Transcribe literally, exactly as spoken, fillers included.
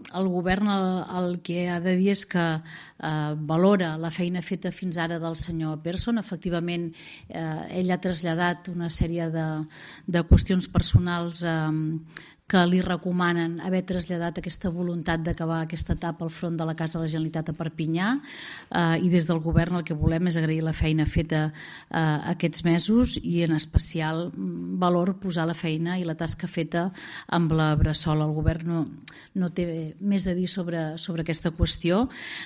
el govern el, el que ha de dir és que eh, valora la feina feta fins ara del senyor Persson. Efectivament, eh, ell ha traslladat una sèrie de, de qüestions personals eh, que li recomanen haver traslladat aquesta voluntat d'acabar aquesta etapa al front de la Casa de la Generalitat a Perpinyà, eh, i des del govern el que volem és agrair la feina feta eh, aquests mesos i en especial valor posar la feina i la tasca feta amb la Bressola. El govern no, no té més a dir sobre, sobre aquesta qüestió.